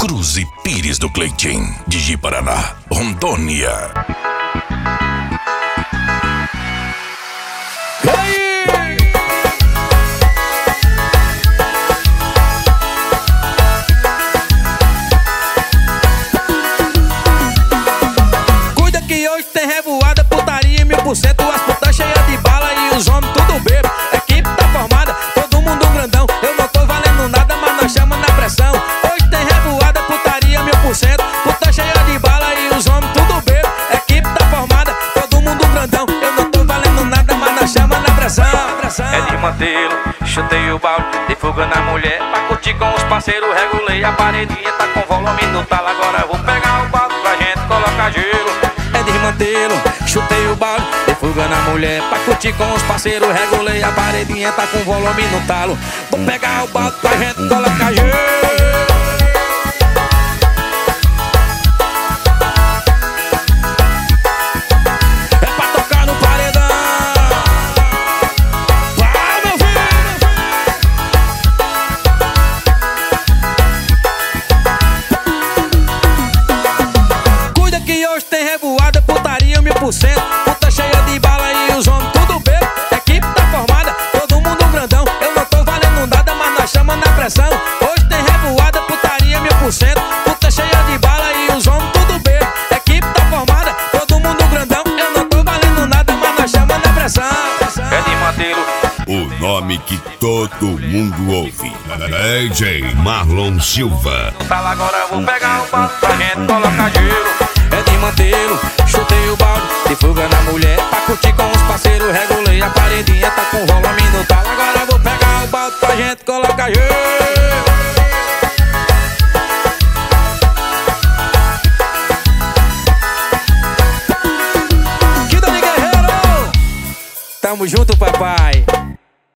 Cruz e Pires do Cleitinho, de Ji-Paraná, Rondônia. Cuida que hoje tem revoada, putaria 1000%, as putas cheias de bala e os homens tudo bebo. Equipe tá formada, todo mundo grandão. Eu não tô valendo nada, mas nós chama na pressão. Hoje tem revoada, putaria 1000%, puta cheia de bala e os homens tudo bebo. Equipe tá formada, todo mundo grandão. Eu não tô valendo nada, mas nós chama na pressão. É de mantê-lo, chutei o balde, dei fuga na mulher. Pra curtir com os parceiros, regulei a paredinha, tá com volume no talo. Agora vou pegar o balde pra gente colocar gelo. É desmantelo, chutei o balde, dei fuga na mulher. Pra curtir com os parceiros, regulei a paredinha, tá com volume no talo. Vou pegar o balde pra gente colocar gelo. Tem revoada, putaria 1000%, puta cheia de bala e os homens tudo bebo. Equipe tá formada, todo mundo grandão. Eu não tô valendo nada, mas nós chama na pressão. Hoje tem revoada, putaria 1000%, puta cheia de bala e os homens tudo bebo. Equipe tá formada, todo mundo grandão. Eu não tô valendo nada, mas nós chama na pressão. É de mantê-lo. O nome que todo mundo ouve, DJ Marlon Silva. Talo, agora vou pegar o balde pra gente colocar gelo. É de mantê-lo, chutei o balde, de fuga na mulher. Pra curtir com os parceiros, regulei a paredinha, tá com volume no talo. Agora vou pegar o balde pra gente colocar gelo. Que Dani Guerreiro! Tamo junto, papai.